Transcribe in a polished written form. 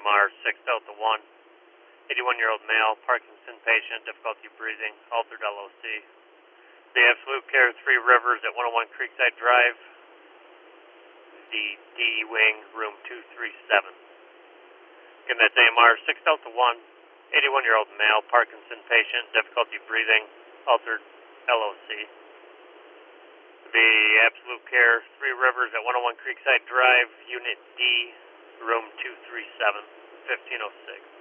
AMR 6 Delta 1, 81-year-old male, Parkinson patient, difficulty breathing, altered LOC. The Absolute Care 3 Rivers at 101 Creekside Drive, the D Wing, room 237. Again, that's AMR 6 Delta 1, 81-year-old male, Parkinson patient, difficulty breathing, altered LOC. The Absolute Care 3 Rivers at 101 Creekside Drive, Unit D, room 237, 1506.